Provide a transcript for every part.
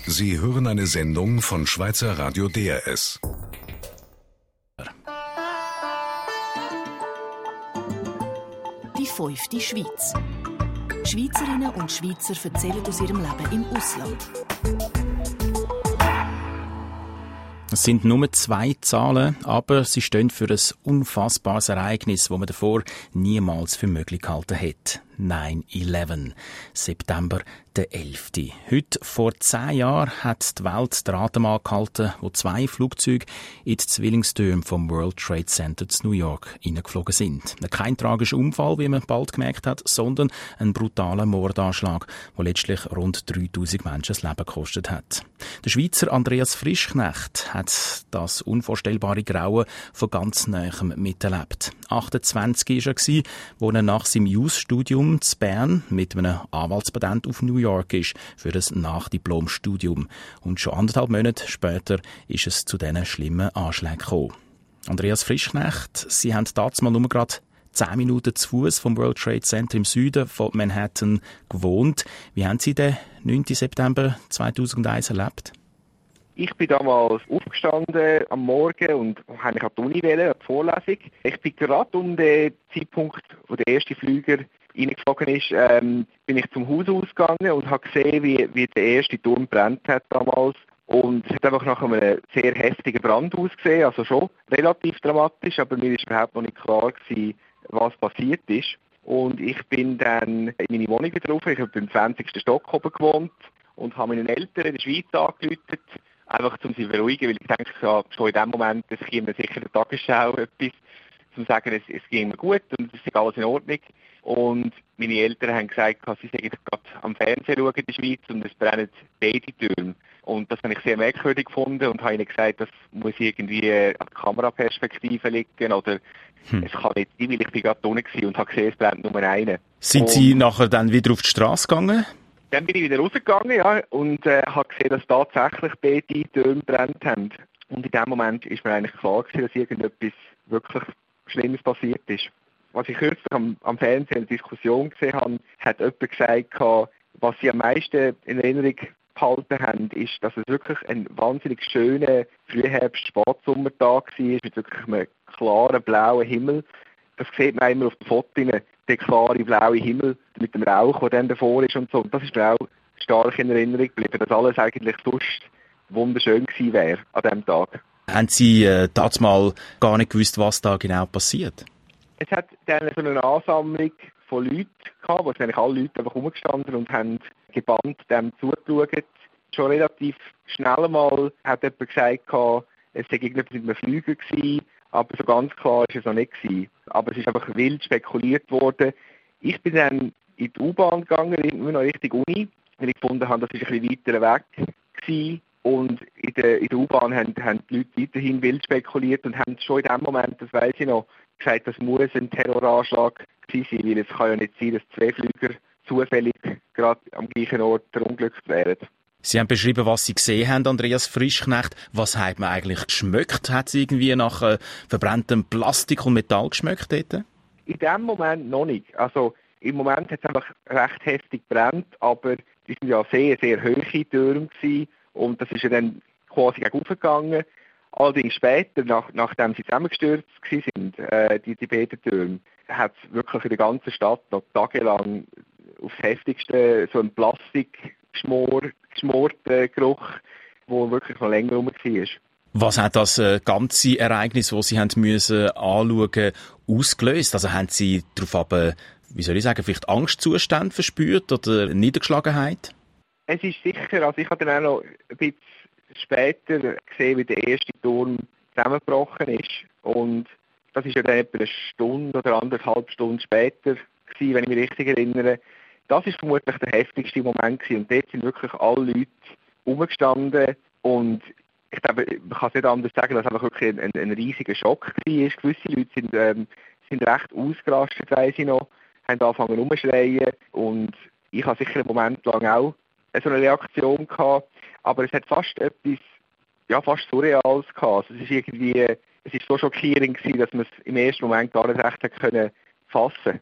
Sie hören eine Sendung von Schweizer Radio DRS. Die 5. Schweiz. Schweizerinnen und Schweizer erzählen aus ihrem Leben im Ausland. Es sind nur 2 Zahlen, aber sie stehen für ein unfassbares Ereignis, das man davor niemals für möglich gehalten hätte. 9/11. September der 11. Heute vor 10 Jahren hat die Welt den Atem angehalten, wo 2 Flugzeuge in die Zwillingstürme vom World Trade Center zu New York hineingeflogen sind. Kein tragischer Unfall, wie man bald gemerkt hat, sondern ein brutaler Mordanschlag, der letztlich rund 3000 Menschen das Leben gekostet hat. Der Schweizer Andreas Frischknecht hat das unvorstellbare Grauen von ganz Nahem miterlebt. 28 war er, als er nach seinem Jus-Studium in Bern mit einem Anwaltspatent auf New York ist für das Nachdiplomstudium. Und schon 1,5 Monate später ist es zu diesen schlimmen Anschlägen gekommen. Andreas Frischknecht, Sie haben damals nur gerade 10 Minuten zu Fuß vom World Trade Center im Süden von Manhattan gewohnt. Wie haben Sie den 9. September 2001 erlebt? Ich bin damals aufgestanden am Morgen und habe an die Uni wählen, an die Vorlesung. Ich bin gerade um den Zeitpunkt, wo der erste Flüger reingeflogen ist, bin ich zum Haus ausgegangen und habe gesehen, wie der erste Turm brennt hat damals. Und es hat einfach nach einem sehr heftigen Brand ausgesehen, also schon relativ dramatisch, aber mir ist überhaupt noch nicht klar gewesen, was passiert ist. Und ich bin dann in meine Wohnung wieder rauf, ich habe im 20. Stock oben gewohnt und habe meinen Eltern in der Schweiz angerufen, einfach um sie zu beruhigen, weil ich denke, ja, schon in dem Moment, es käme sicher der Tagesschau etwas, um zu sagen, es ging mir gut und es ist alles in Ordnung. Und meine Eltern haben gesagt, sie seien gerade am Fernsehen schauen in der Schweiz und es brennen beide Türme. Und das habe ich sehr merkwürdig gefunden und habe ihnen gesagt, das muss irgendwie an der Kameraperspektive liegen oder es kann nicht sein, weil ich bin gerade unten gewesen und habe gesehen, es brennt nur eine. Sind Sie nachher dann wieder auf die Straße gegangen? Dann bin ich wieder rausgegangen, ja, und habe gesehen, dass tatsächlich beide Türme brennt haben. Und in dem Moment ist mir eigentlich klar gewesen, dass irgendetwas wirklich Schlimmes passiert ist. Was ich kürzlich am Fernsehen eine Diskussion gesehen habe, hat jemand gesagt, was sie am meisten in Erinnerung behalten haben, ist, dass es wirklich ein wahnsinnig schöner Frühherbst-Spätsommertag war, mit wirklich einem klaren blauen Himmel. Das sieht man immer auf den Fotos, der klare blaue Himmel mit dem Rauch, der dann davor ist und so. Und das ist mir auch stark in Erinnerung geblieben, dass alles eigentlich sonst wunderschön gewesen wäre an diesem Tag. Haben Sie damals mal gar nicht gewusst, was da genau passiert? Es hat dann so eine Ansammlung von Leuten gehabt, wo eigentlich alle Leute einfach rumgestanden und haben gebannt dem zugeschaut. Schon relativ schnell mal hat jemand gesagt, es sei irgendetwas mit einem Flüger gewesen, aber so ganz klar ist es noch nicht gewesen. Aber es ist einfach wild spekuliert worden. Ich bin dann in die U-Bahn gegangen, immer noch Richtung Uni, weil ich gefunden habe, das ist ein bisschen weiter weg gewesen. Und in der U-Bahn haben die Leute weiterhin wild spekuliert und haben schon in dem Moment, das weiss ich noch, gesagt, das muss ein Terroranschlag gewesen sein, weil es kann ja nicht sein, dass 2 Flüger zufällig gerade am gleichen Ort verunglückt wären. Sie haben beschrieben, was Sie gesehen haben, Andreas Frischknecht. Was hat man eigentlich geschmeckt? Hat es irgendwie nach verbranntem Plastik und Metall geschmeckt dort? In dem Moment noch nicht. Also im Moment hat es einfach recht heftig gebrannt, aber die sind ja sehr, sehr hohe Türme gewesen und das ist ja dann quasi gegen gegangen. Allerdings später, nachdem sie zusammengestürzt waren, die beiden Türme, hat es wirklich in der ganzen Stadt noch tagelang aufs Heftigste so einen Plastikgeschmorten Geruch, der wirklich noch länger rum war. Was hat das ganze Ereignis, das Sie haben müssen anschauen, ausgelöst? Also haben Sie darauf vielleicht Angstzustände verspürt oder Niedergeschlagenheit? Es ist sicher, also ich habe dann auch noch ein bisschen später gesehen, wie der erste Turm zusammengebrochen ist. Und das ist ja dann etwa eine Stunde oder 1,5 Stunden später gewesen, wenn ich mich richtig erinnere. Das ist vermutlich der heftigste Moment gewesen. Und dort sind wirklich alle Leute rumgestanden. Und ich glaube, man kann es nicht anders sagen, dass es einfach wirklich ein riesiger Schock war. Gewisse Leute sind recht ausgerastet, weiss ich noch, haben angefangen rumzuschreien. Und ich habe sicher einen Moment lang auch so eine Reaktion gehabt. Aber es hat fast etwas, fast Surreales gehabt. Also es ist so schockierend gewesen, dass man es im ersten Moment gar nicht recht fassen konnte.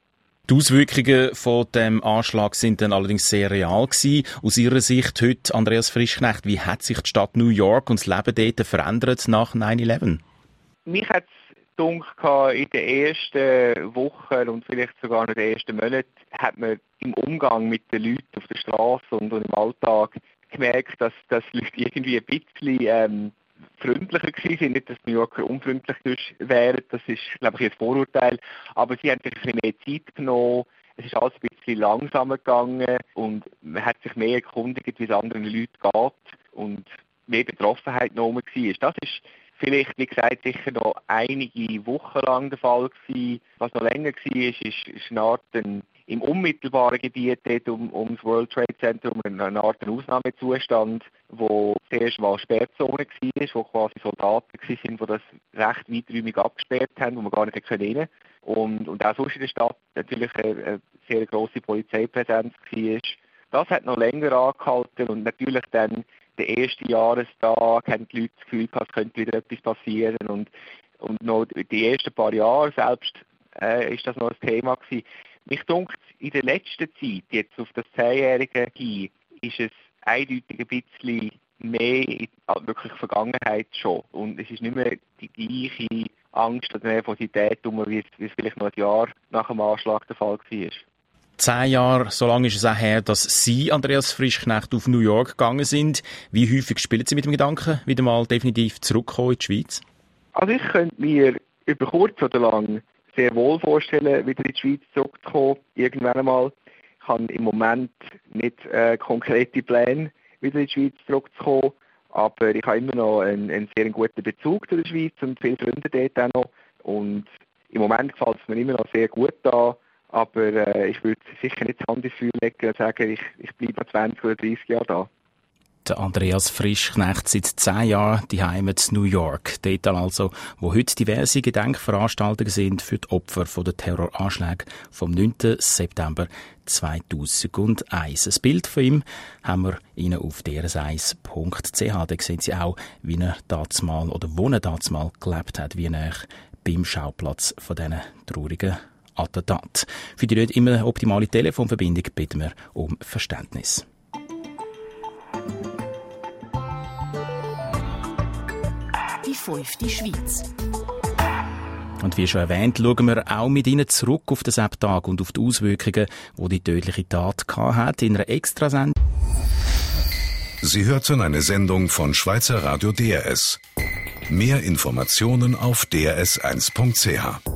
Die Auswirkungen von dem Anschlag sind dann allerdings sehr real gewesen. Aus Ihrer Sicht heute, Andreas Frischknecht, wie hat sich die Stadt New York und das Leben dort verändert nach 9/11? Mich hat es gedacht, in den ersten Wochen und vielleicht sogar in den ersten Monaten hat man im Umgang mit den Leuten auf der Straße und im Alltag gemerkt, dass die Leute irgendwie ein bisschen freundlicher gewesen sind. Nicht, dass New Yorker unfreundlich wären, das ist, glaube ich, ein Vorurteil. Aber sie haben sich ein bisschen mehr Zeit genommen. Es ist alles ein bisschen langsamer gegangen und man hat sich mehr erkundigt, wie es anderen Leuten geht und mehr Betroffenheit noch war. Das ist vielleicht, wie gesagt, sicher noch einige Wochen lang der Fall gewesen. Was noch länger war, ist eine Art im unmittelbaren Gebiet dort um das World Trade Center, eine Art Ausnahmezustand, wo zuerst mal Sperrzone war, wo quasi Soldaten waren, die das recht weiträumig abgesperrt haben, wo man gar nicht rein konnte. Und auch sonst in der Stadt natürlich eine sehr grosse Polizeipräsenz war. Das hat noch länger angehalten und natürlich dann der erste Jahrestag haben die Leute das Gefühl gehabt, es könnte wieder etwas passieren und noch die ersten paar Jahre selbst ist das noch ein Thema gewesen. Mich dunkt, in der letzten Zeit, jetzt auf das 10-Jährige hin, ist es eindeutig ein bisschen mehr in wirklich Vergangenheit schon. Und es ist nicht mehr die gleiche Angst oder Nervosität, wie es vielleicht noch ein Jahr nach dem Anschlag der Fall war. 10 Jahre, so lange ist es auch her, dass Sie, Andreas Frischknecht, auf New York gegangen sind. Wie häufig spielen Sie mit dem Gedanken, wieder mal definitiv zurückkommen in die Schweiz? Also ich könnte mir über kurz oder lang sehr wohl vorstellen, wieder in die Schweiz zurückzukommen, irgendwann einmal. Ich habe im Moment nicht konkrete Pläne, wieder in die Schweiz zurückzukommen, aber ich habe immer noch einen sehr guten Bezug zu der Schweiz und viele Freunde dort auch noch. Und im Moment gefällt es mir immer noch sehr gut da, aber ich würde sicher nicht die Hand ins Feuer legen und sagen, ich bleibe noch 20 oder 30 Jahre da. Der Andreas Frischknecht seit 10 Jahren die Heimat New York. Dort also, wo heute diverse Gedenkveranstaltungen sind für die Opfer der Terroranschläge vom 9. September 2001. Ein Bild von ihm haben wir Ihnen auf drs1.ch. Da sehen Sie auch, wie er dazumal oder wo er dazumal gelebt hat, wie er beim Schauplatz von diesen traurigen Attentat. Für die nicht immer optimale Telefonverbindung bitten wir um Verständnis. Die 5. Schweiz. Und wie schon erwähnt, schauen wir auch mit Ihnen zurück auf den Septag und auf die Auswirkungen, die die tödliche Tat hatte, in einer Extrasendung. Sie hörten eine Sendung von Schweizer Radio DRS. Mehr Informationen auf drs1.ch.